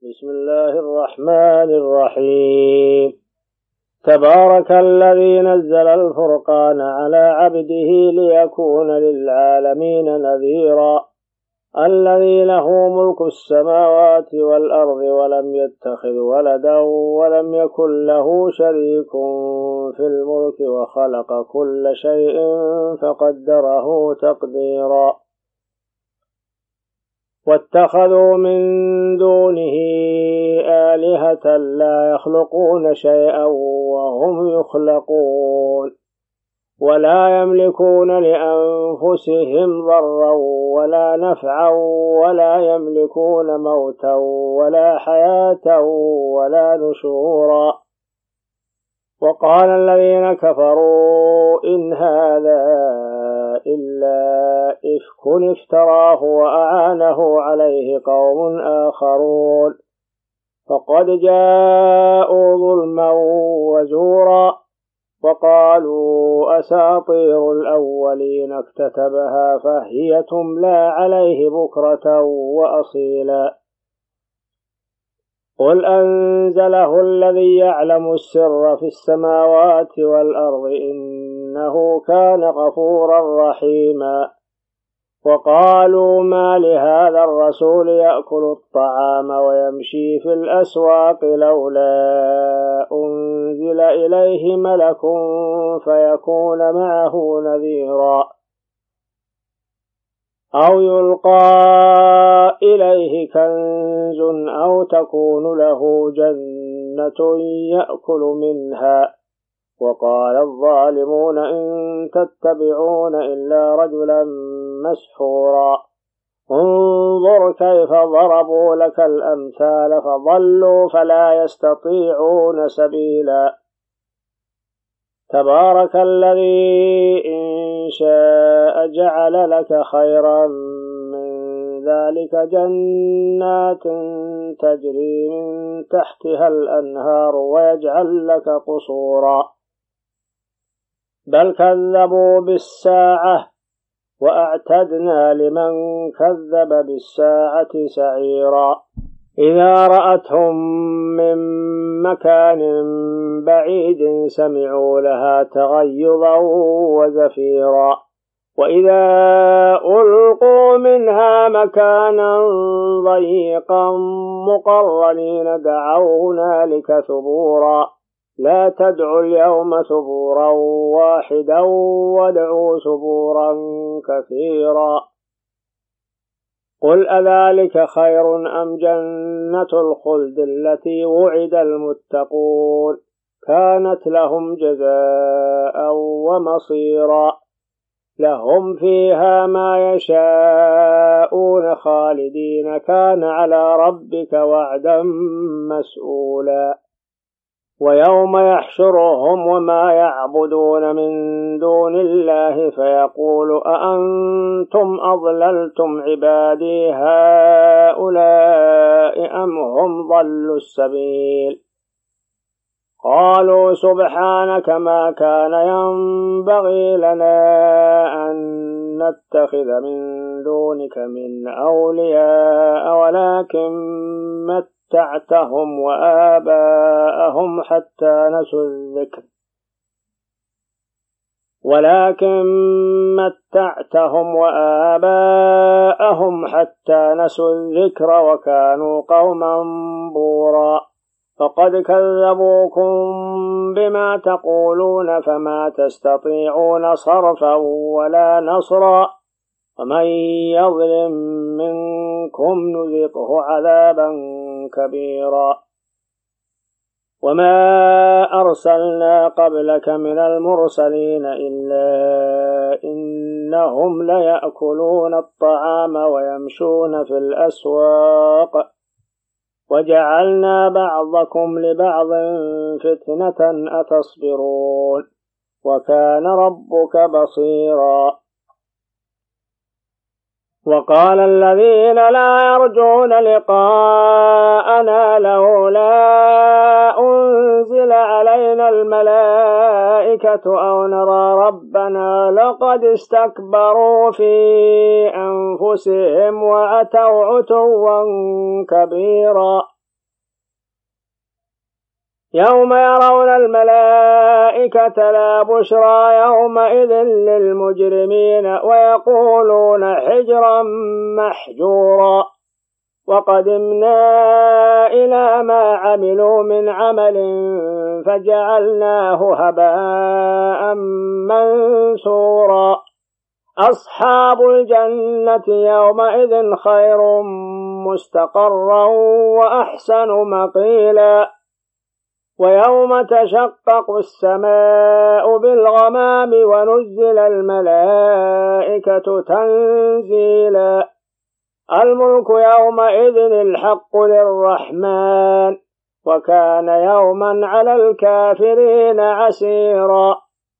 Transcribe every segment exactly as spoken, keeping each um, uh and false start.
بسم الله الرحمن الرحيم. تبارك الذي نزل الفرقان على عبده ليكون للعالمين نذيرا. الذي له ملك السماوات والأرض ولم يتخذ ولدا ولم يكن له شريك في الملك وخلق كل شيء فقدره تقديرا. واتخذوا من دونه آلهة لا يخلقون شيئا وهم يخلقون ولا يملكون لأنفسهم ضرا ولا نفعا ولا يملكون موتا ولا حياة ولا نشورا. وقال الذين كفروا إن هذا إلا إفك افتراه وأعانه عليه قوم آخرون فقد جاءوا ظلما وزورا. وقالوا أساطير الأولين اكتتبها فهي تملى عليه بكرة وأصيلا. قل أنزله الذي يعلم السر في السماوات والأرض إنه كان غفورا رحيما. وقالوا ما لهذا الرسول يأكل الطعام ويمشي في الأسواق لولا أنزل إليه ملك فيكون معه نذيرا أو يلقى إليه كنز أو تكون له جنة يأكل منها. وقال الظالمون إن تتبعون إلا رجلا مسحورا. انظر كيف ضربوا لك الأمثال فضلوا فلا يستطيعون سبيلا. تبارك الذي إن شاء جعل لك خيرا من ذلك جنات تجري من تحتها الأنهار ويجعل لك قصورا. بل كذبوا بالساعة وأعتدنا لمن كذب بالساعة سعيرا. إذا رأتهم من مكان بعيد سمعوا لها تغيظا وزفيرا. وإذا ألقوا منها مكانا ضيقا مقرنين دعوا هنالك ثبورا. لا تدعوا اليوم ثبورا واحدا وادعوا ثبورا كثيرا. قل أذلك خير أم جنة الخلد التي وعد المتقون كانت لهم جزاء ومصيرا. لهم فيها ما يشاءون خالدين كان على ربك وعدا مسؤولا. ويوم يحشرهم وما يعبدون من دون الله فيقول أأنتم أضللتم عبادي هؤلاء أم هم ضلوا السبيل. قالوا سبحانك ما كان ينبغي لنا أن نتخذ من دونك من أولياء ولكن متعتهم وآباءهم حتى نسوا الذكر ولكن متعتهم وآباءهم حتى نسوا الذكر وكانوا قوما بورا. فقد كذبوكم بما تقولون فما تستطيعون صرفا ولا نصرا. ومن يظلم منكم نذقه عذابا كبيرا. وما أرسلنا قبلك من المرسلين إلا إنهم ليأكلون الطعام ويمشون في الأسواق وجعلنا بعضكم لبعض فتنة أتصبرون وكان ربك بصيرا. وقال الذين لا يرجون لقاءنا لولا أنزل علينا الملائكة أو نرى ربنا لقد استكبروا في أنفسهم وعتوا عتوا كبيرا يوم يرون الملائكة لا بشرى يومئذ للمجرمين ويقولون حجرا محجورا وقدمنا إلى ما عملوا من عمل فجعلناه هباء منثورا أصحاب الجنة يومئذ خير مستقرا وأحسن مقيلا ويوم تشقق السماء بالغمام ونزل الملائكة تنزيلا الملك يومئذ الحق للرحمن وكان يوما على الكافرين عسيرا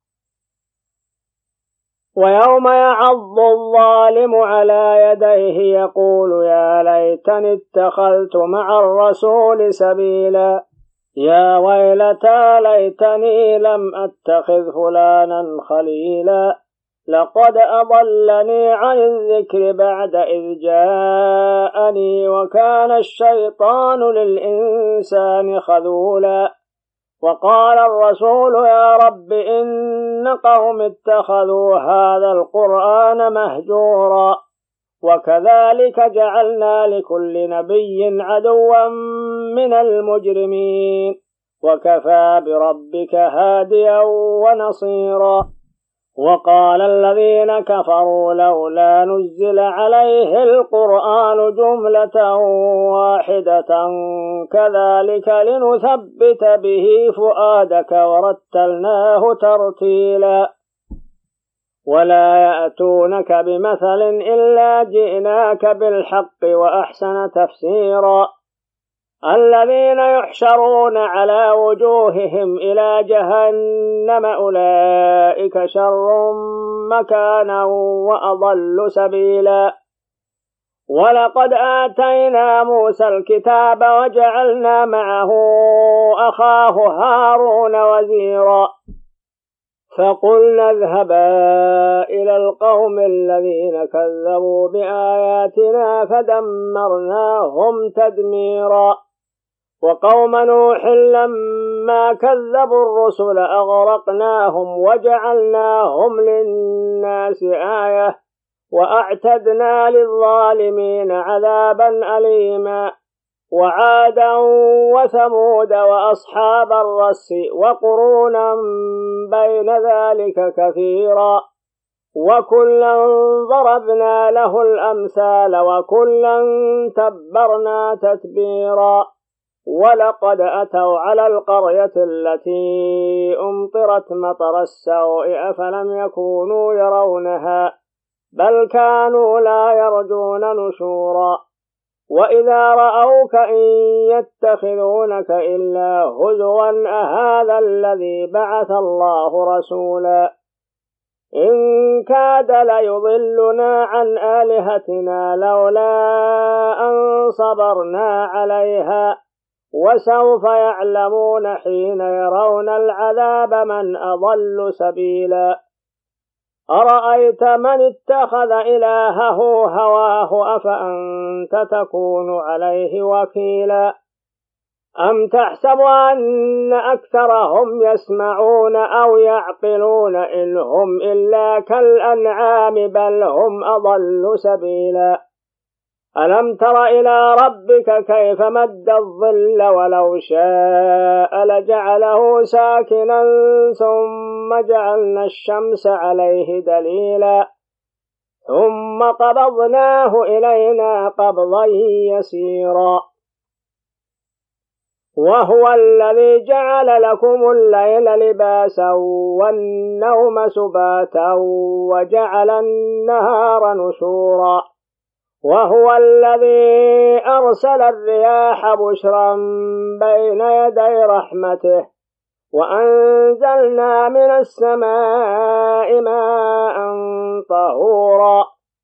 ويوم يعض الظالم على يديه يقول يا ليتني اتخذت مع الرسول سبيلا يا ويلتى ليتني لم أتخذ فلانا خليلا لقد أضلني عن الذكر بعد إذ جاءني وكان الشيطان للإنسان خذولا وقال الرسول يا رب إن قوم اتخذوا هذا القرآن مهجورا وكذلك جعلنا لكل نبي عدوا من المجرمين وكفى بربك هاديا ونصيرا وقال الذين كفروا لولا نزل عليه القرآن جملة واحدة كذلك لنثبت به فؤادك ورتلناه ترتيلا ولا يأتونك بمثل إلا جئناك بالحق وأحسن تفسيرا الذين يحشرون على وجوههم إلى جهنم أولئك شر مكانا وأضل سبيلا ولقد آتينا موسى الكتاب وجعلنا معه أخاه هارون وزيرا فقلنا اذهبا إلى القوم الذين كذبوا بآياتنا فدمرناهم تدميرا وقوم نوح لما كذبوا الرسل أغرقناهم وجعلناهم للناس آية وأعتدنا للظالمين عذابا أليما وعادا وثمود وأصحاب الرس وقرونا بين ذلك كثيرا وكلا ضربنا له الأمثال وكلا تبرنا تتبيرا ولقد أتوا على القرية التي أمطرت مطر السوء أفلم يكونوا يرونها بل كانوا لا يرجون نشورا وإذا رأوك إن يتخذونك إلا هزوا أهذا الذي بعث الله رسولا إن كاد ليضلنا عن آلهتنا لولا أن صبرنا عليها وسوف يعلمون حين يرون العذاب من أضل سبيلا أرأيت من اتخذ إلهه هواه أفأنت تكون عليه وكيلا أم تحسب أن أكثرهم يسمعون أو يعقلون إن هم إلا كالأنعام بل هم أضل سبيلا ألم تر إلى ربك كيف مد الظل ولو شاء لجعله ساكنا ثم جعلنا الشمس عليه دليلا ثم قبضناه إلينا قبضا يسيرا وهو الذي جعل لكم الليل لباسا والنوم سباتا وجعل النهار نشورا وهو الذي أرسل الرياح بشرا بين يدي رحمته وأنزلنا من السماء ماء طهورا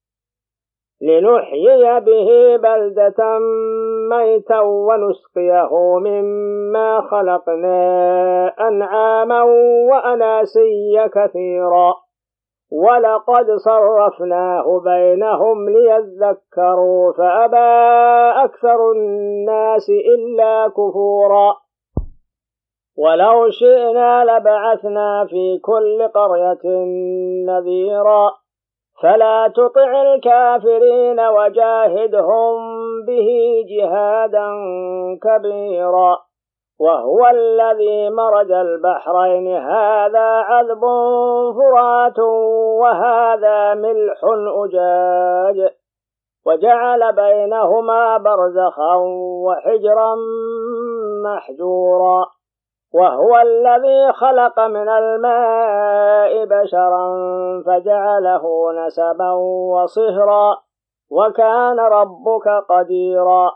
لنحيي به بلدة ميتا ونسقيه مما خلقنا أنعاما وأناسيا كثيرا ولقد صرفناه بينهم ليذكروا فأبى أكثر الناس إلا كفورا ولو شئنا لبعثنا في كل قرية نذيرا فلا تطع الكافرين وجاهدهم به جهادا كبيرا وهو الذي مرج البحرين هذا عذب فرات وهذا ملح أجاج وجعل بينهما برزخا وحجرا محجورا وهو الذي خلق من الماء بشرا فجعله نسبا وصهرا وكان ربك قديرا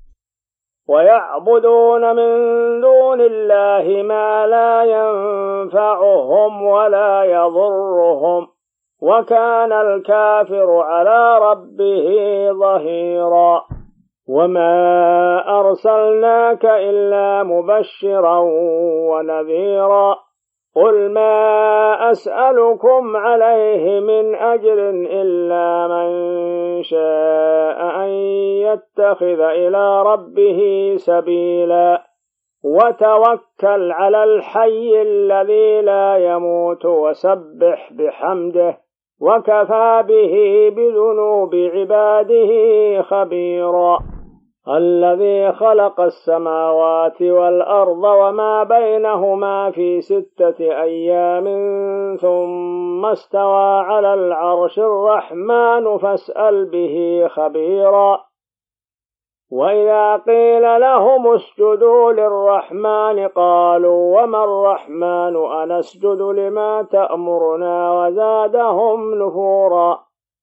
ويعبدون من دون الله ما لا ينفعهم ولا يضرهم وكان الكافر على ربه ظهيرا وما أرسلناك إلا مبشرا ونذيرا قل ما أسألكم عليه من أجر إلا من شاء أن يتخذ إلى ربه سبيلا وتوكل على الحي الذي لا يموت وسبح بحمده وكفى به بذنوب عباده خبيرا الذي خلق السماوات والأرض وما بينهما في ستة أيام ثم استوى على العرش الرحمن فاسأل به خبيرا وإذا قيل لهم اسجدوا للرحمن قالوا وما الرحمن أنسجد لما تأمرنا وزادهم نفورا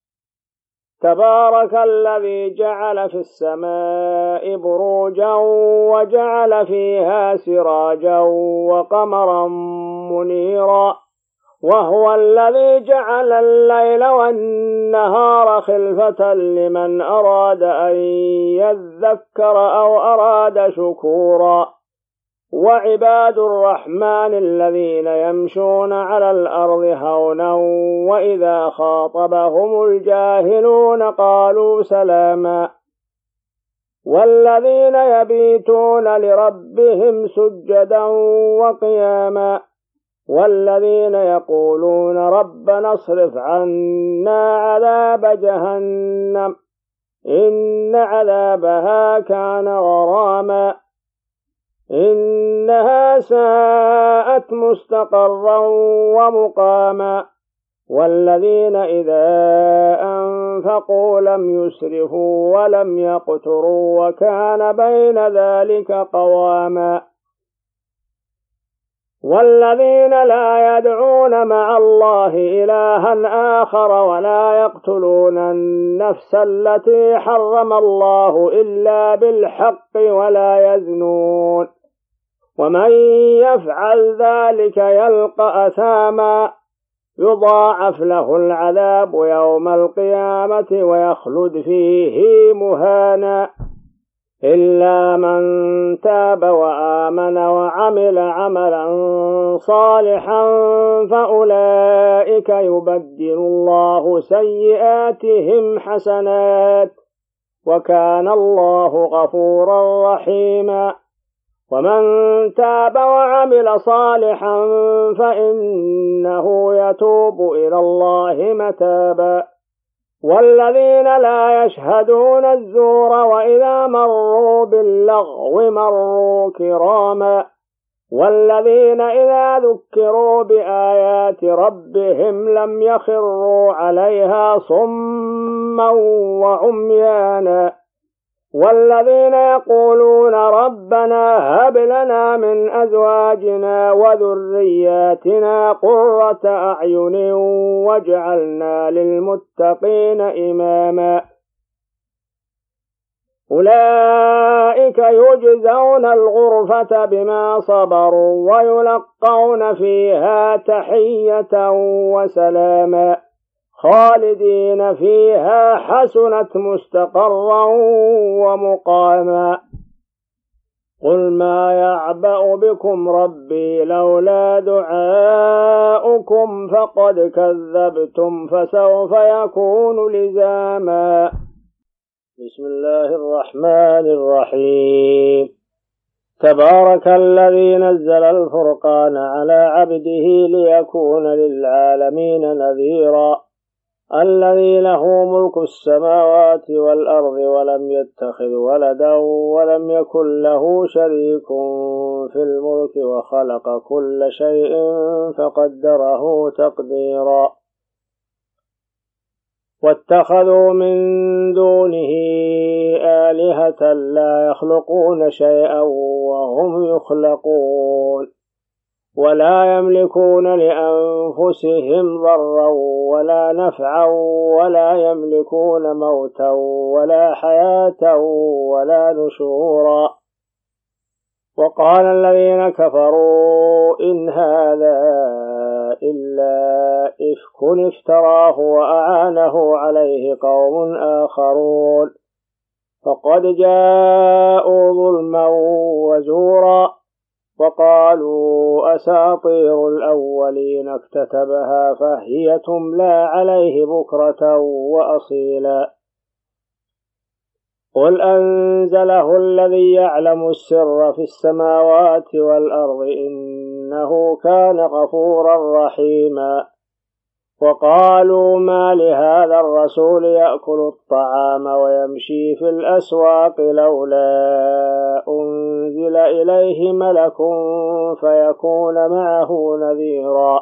تبارك الذي جعل في السماء بروجا وجعل فيها سراجا وقمرا منيرا وهو الذي جعل الليل والنهار خلفة لمن أراد أن يذكر أو أراد شكورا وعباد الرحمن الذين يمشون على الأرض هونا وإذا خاطبهم الجاهلون قالوا سلاما والذين يبيتون لربهم سجدا وقياما والذين يقولون ربنا اصرف عنا عذاب جهنم إن عذابها كان غراما إنها ساءت مستقرا ومقاما والذين إذا أنفقوا لم يسرفوا ولم يقتروا وكان بين ذلك قواما والذين لا يدعون مع الله إلها آخر ولا يقتلون النفس التي حرم الله إلا بالحق ولا يزنون ومن يفعل ذلك يلقى أثاما يضاعف له العذاب يوم القيامة ويخلد فيه مهانا إلا من تاب وآمن وعمل عملا صالحا فأولئك يبدل الله سيئاتهم حسنات وكان الله غفورا رحيما ومن تاب وعمل صالحا فإنه يتوب إلى الله متابا والذين لا يشهدون الزور وإذا مروا باللغو مروا كراما والذين إذا ذكروا بآيات ربهم لم يخروا عليها صما وعميانا والذين يقولون ربنا هب لنا من أزواجنا وذرياتنا قرة أعين واجعلنا للمتقين إماما أولئك يجزون الغرفة بما صبروا ويلقون فيها تحية وسلاما خالدين فيها حسنت مستقرا ومقاما قل ما يعبأ بكم ربي لولا دعاؤكم فقد كذبتم فسوف يكون لزاما بسم الله الرحمن الرحيم تبارك الذي نزل الفرقان على عبده ليكون للعالمين نذيرا الذي له ملك السماوات والأرض ولم يتخذ ولدا ولم يكن له شريك في الملك وخلق كل شيء فقدره تقديرا واتخذوا من دونه آلهة لا يخلقون شيئا وهم يخلقون ولا يملكون لأنفسهم ضرا ولا نفعا ولا يملكون موتا ولا حياة ولا نشورا وقال الذين كفروا إن هذا إلا إفك افتراه وأعانه عليه قوم آخرون فقد جاءوا ظلما وزورا وقالوا أساطير الأولين اكتتبها فهي تملى عليه بكرة وأصيلا قل أنزله الذي يعلم السر في السماوات والأرض إنه كان غفورا رحيما وقالوا ما لهذا الرسول يأكل الطعام ويمشي في الأسواق لولا أنزل إليه ملك فيكون معه نذيرا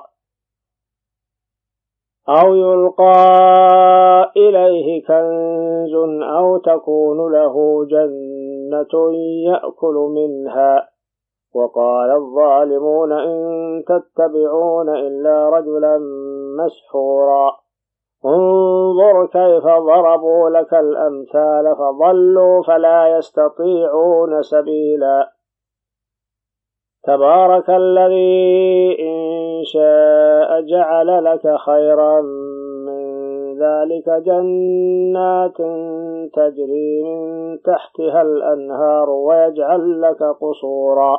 أو يلقى إليه كنز أو تكون له جنة يأكل منها وقال الظالمون إن تتبعون إلا رجلا مسحورا انظر كيف ضربوا لك الأمثال فضلوا فلا يستطيعون سبيلا تبارك الذي إن شاء جعل لك خيرا من ذلك جنات تجري من تحتها الأنهار ويجعل لك قصورا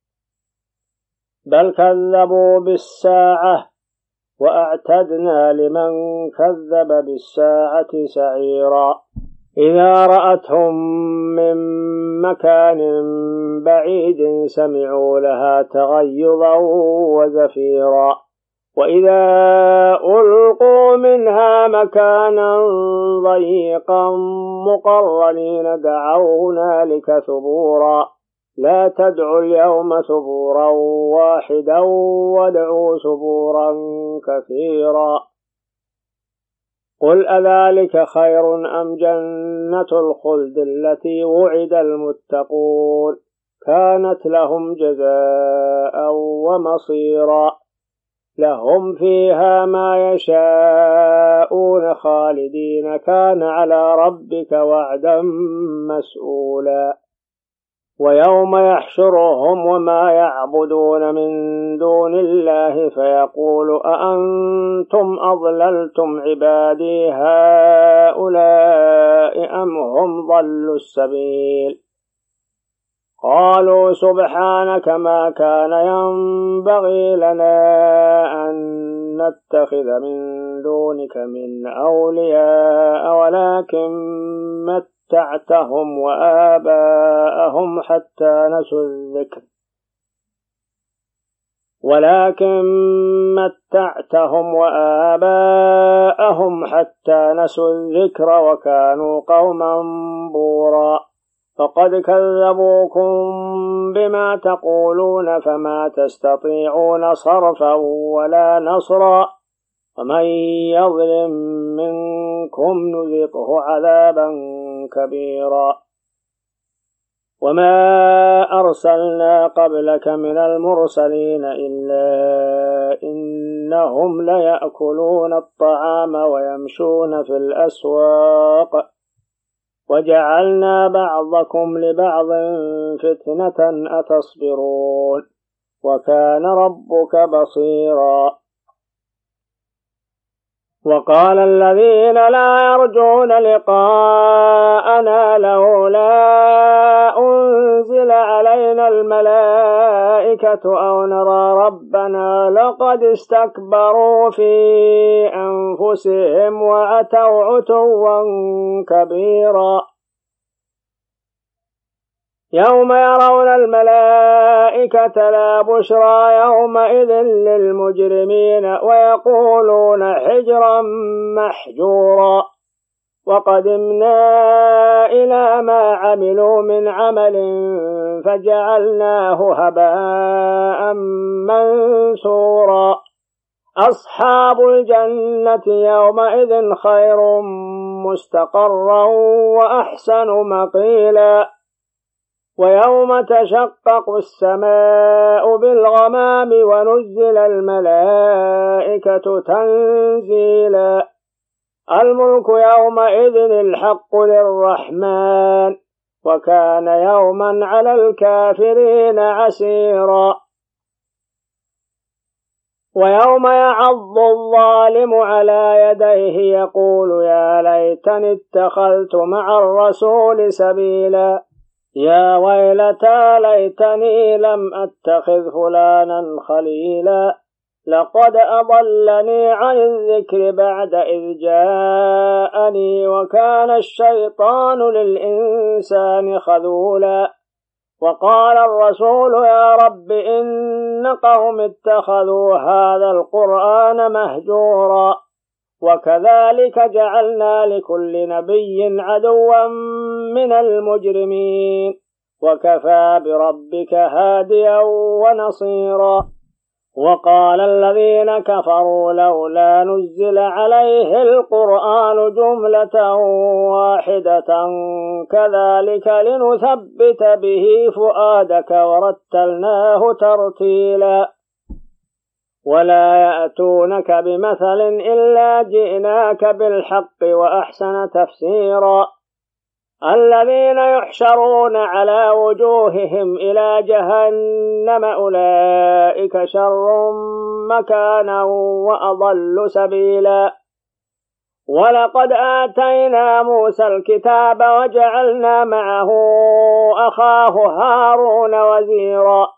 بل كذبوا بالساعة وأعتدنا لمن كذب بالساعة سعيرا إذا رأتهم من مكان بعيد سمعوا لها تغيظا وزفيرا وإذا ألقوا منها مكانا ضيقا مقرنين دعوا هنالك ثبورا لا تدعوا اليوم ثبورا واحدا وادعوا ثبورا كثيرا قل أذلك خير أم جنة الخلد التي وعد المتقون كانت لهم جزاء ومصيرا لهم فيها ما يشاءون خالدين كان على ربك وعدا مسؤولا ويوم يحشرهم وما يعبدون من دون الله فيقول أأنتم أضللتم عبادي هؤلاء أم هم ضلوا السبيل قالوا سبحانك ما كان ينبغي لنا أن نتخذ من دونك من أولياء ولكن متعتهم وآباءهم حتى نسوا الذكر ولكن متعتهم وآباءهم حتى نسوا الذكر وكانوا قوما بورا فقد كذبوكم بما تقولون فما تستطيعون صرفا ولا نصرا ومن يظلم منكم نذقه عذابا كبيرا وما أرسلنا قبلك من المرسلين إلا إنهم ليأكلون الطعام ويمشون في الأسواق وجعلنا بعضكم لبعض فتنة أتصبرون وكان ربك بصيرا وقال الذين لا يرجون لقاءنا لولا أنزل علينا الملائكة أو نرى ربنا لقد استكبروا في أنفسهم وعتوا عتوا كبيرا يوم يرون الملائكة لا بشرى يومئذ للمجرمين ويقولون حجرا محجورا وقدمنا إلى ما عملوا من عمل فجعلناه هباء منثورا أصحاب الجنة يومئذ خير مستقرا وأحسن مقيلا ويوم تشقق السماء بالغمام ونزل الملائكة تنزيلا الملك يومئذ الحق للرحمن وكان يوما على الكافرين عسيرا ويوم يعض الظالم على يديه يقول يا ليتني اتخذت مع الرسول سبيلا يا ويلتى ليتني لم أتخذ فلانا خليلا لقد أضلني عن الذكر بعد إذ جاءني وكان الشيطان للإنسان خذولا وقال الرسول يا رب إن قوم اتخذوا هذا القرآن مهجورا وكذلك جعلنا لكل نبي عدوا من المجرمين وكفى بربك هاديا ونصيرا وقال الذين كفروا لولا نزل عليه القرآن جملة واحدة كذلك لنثبت به فؤادك ورتلناه ترتيلا ولا يأتونك بمثل إلا جئناك بالحق وأحسن تفسيرا الذين يحشرون على وجوههم إلى جهنم أولئك شر مكانا وأضل سبيلا ولقد آتينا موسى الكتاب وجعلنا معه أخاه هارون وزيرا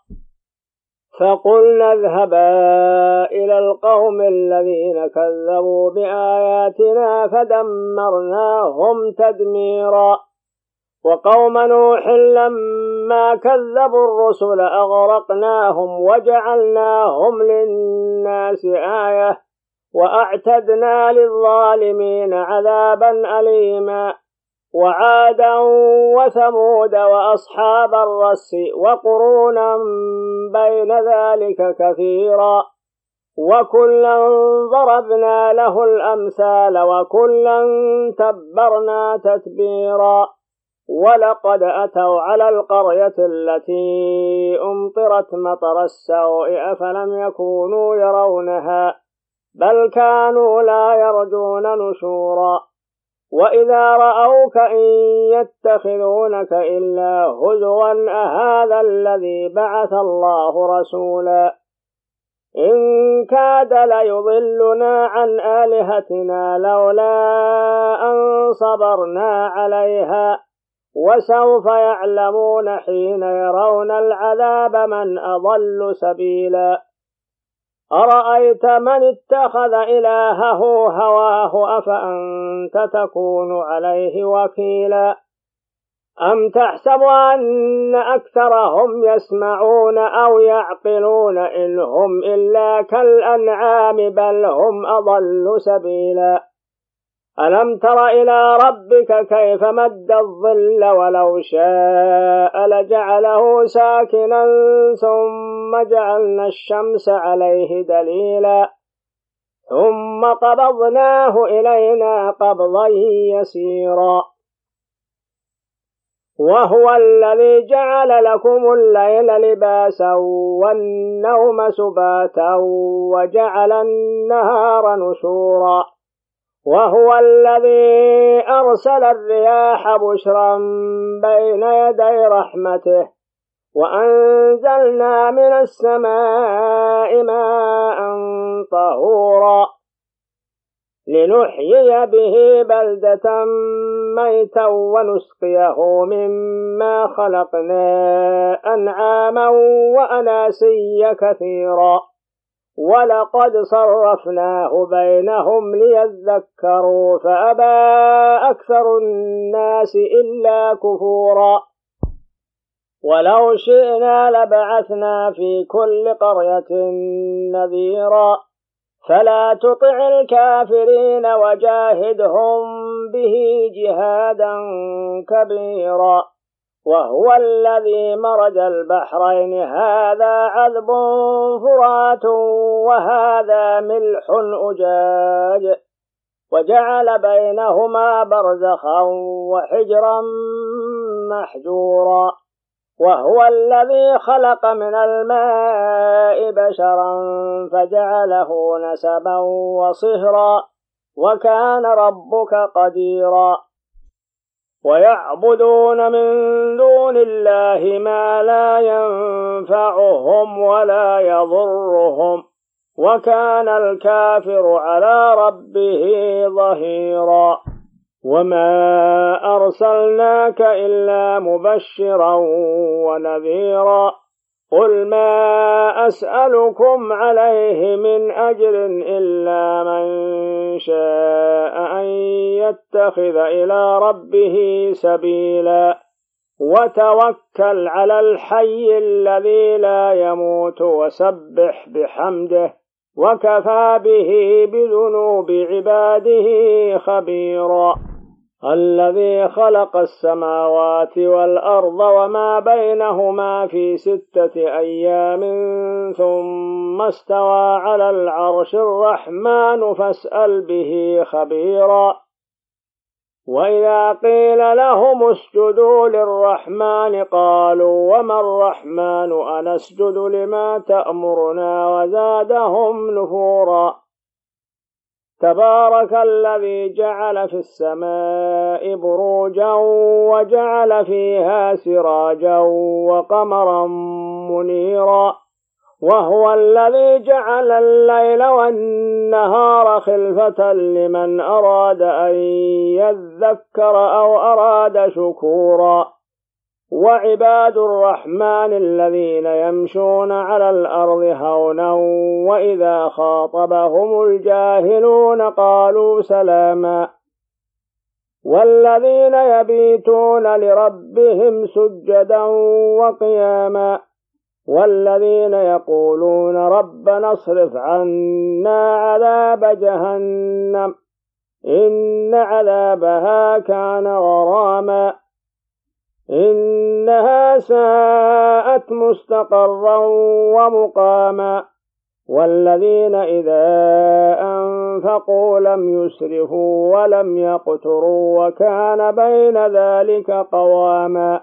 فقلنا اذهبا إلى القوم الذين كذبوا بآياتنا فدمرناهم تدميرا وقوم نوح لما كذبوا الرسل أغرقناهم وجعلناهم للناس آية وأعتدنا للظالمين عذابا أليما وعادا وثمود وأصحاب الرس وقرونا بين ذلك كثيرا وكلا ضربنا له الأمثال وكلا تبرنا تتبيرا ولقد أتوا على القرية التي أمطرت مطر السوء أفلم يكونوا يرونها بل كانوا لا يرجون نشورا وإذا رأوك إن يتخذونك إلا هزوا أهذا الذي بعث الله رسولا إن كاد ليضلنا عن آلهتنا لولا أن صبرنا عليها وسوف يعلمون حين يرون العذاب من أضل سبيلا أرأيت من اتخذ إلهه هواه أفأنت تكون عليه وكيلا أم تحسب أن أكثرهم يسمعون أو يعقلون إن هم إلا كالأنعام بل هم أضل سبيلا ألم تر إلى ربك كيف مد الظل ولو شاء لجعله ساكنا ثم جعلنا الشمس عليه دليلا ثم قبضناه إلينا قبضا يسيرا وهو الذي جعل لكم الليل لباسا والنوم سباتا وجعل النهار نشورا وهو الذي أرسل الرياح بشرا بين يدي رحمته وأنزلنا من السماء ماء طهورا لنحيي به بلدة ميتا ونسقيه مما خلقنا أنعاما وأناسيا كثيرا ولقد صرفناه بينهم ليذكروا فأبى أكثر الناس إلا كفورا ولو شئنا لبعثنا في كل قرية نذيرا فلا تطع الكافرين وجاهدهم به جهادا كبيرا وهو الذي مرج البحرين هذا عذب فرات وهذا ملح أجاج وجعل بينهما برزخا وحجرا محجورا وهو الذي خلق من الماء بشرا فجعله نسبا وصهرا وكان ربك قديرا ويعبدون من دون الله ما لا ينفعهم ولا يضرهم وكان الكافر على ربه ظهيرا وما أرسلناك إلا مبشرا ونذيرا قل ما أسألكم عليه من أجر إلا من شاء أن يتخذ إلى ربه سبيلا وتوكل على الحي الذي لا يموت وسبح بحمده وكفى به بذنوب عباده خبيرا الذي خلق السماوات والأرض وما بينهما في ستة أيام ثم استوى على العرش الرحمن فاسأل به خبيرا وإذا قيل لهم اسجدوا للرحمن قالوا وما الرحمن أنسجد لما تأمرنا وزادهم نفورا تبارك الذي جعل في السماء بروجا وجعل فيها سراجا وقمرا منيرا وهو الذي جعل الليل والنهار خلفة لمن أراد أن يذكر أو أراد شكورا وعباد الرحمن الذين يمشون على الأرض هونا وإذا خاطبهم الجاهلون قالوا سلاما والذين يبيتون لربهم سجدا وقياما والذين يقولون ربنا اصرف عنا عذاب جهنم إن عذابها كان غراما إنها ساءت مستقرا ومقاما والذين إذا أنفقوا لم يسرفوا ولم يقتروا وكان بين ذلك قواما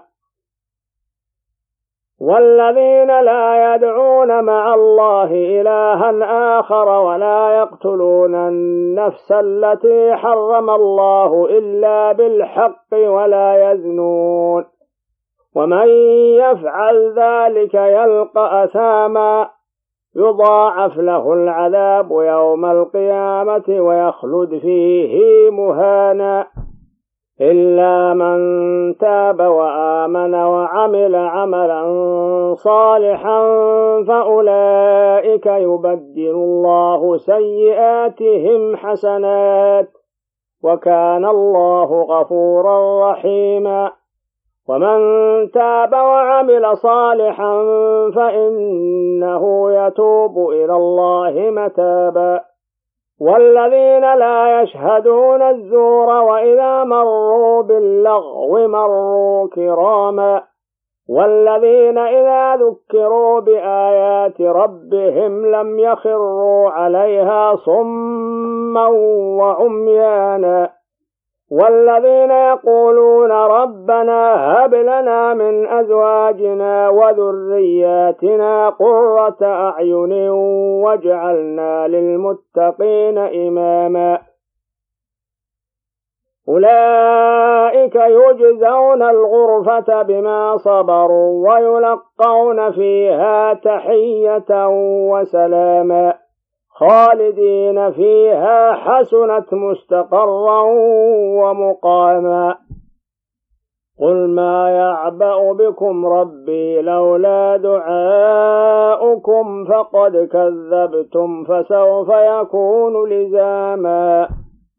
والذين لا يدعون مع الله إلها آخر ولا يقتلون النفس التي حرم الله إلا بالحق ولا يزنون ومن يفعل ذلك يلقى أثاما يضاعف له العذاب يوم القيامة ويخلد فيه مهانا إلا من تاب وآمن وعمل عملا صالحا فأولئك يبدل الله سيئاتهم حسنات وكان الله غفورا رحيما ومن تاب وعمل صالحا فإنه يتوب إلى الله متابا والذين لا يشهدون الزور وإذا مروا باللغو مروا كراما والذين إذا ذكروا بآيات ربهم لم يخروا عليها صما وعميانا والذين يقولون ربنا هب لنا من أزواجنا وذرياتنا قرة أعين واجعلنا للمتقين إماما أولئك يجزون الغرفة بما صبروا ويلقون فيها تحية وسلاما خالدين فيها حسنت مستقرا ومقاما قل ما يعبأ بكم ربي لولا دعاؤكم فقد كذبتم فسوف يكون لزاما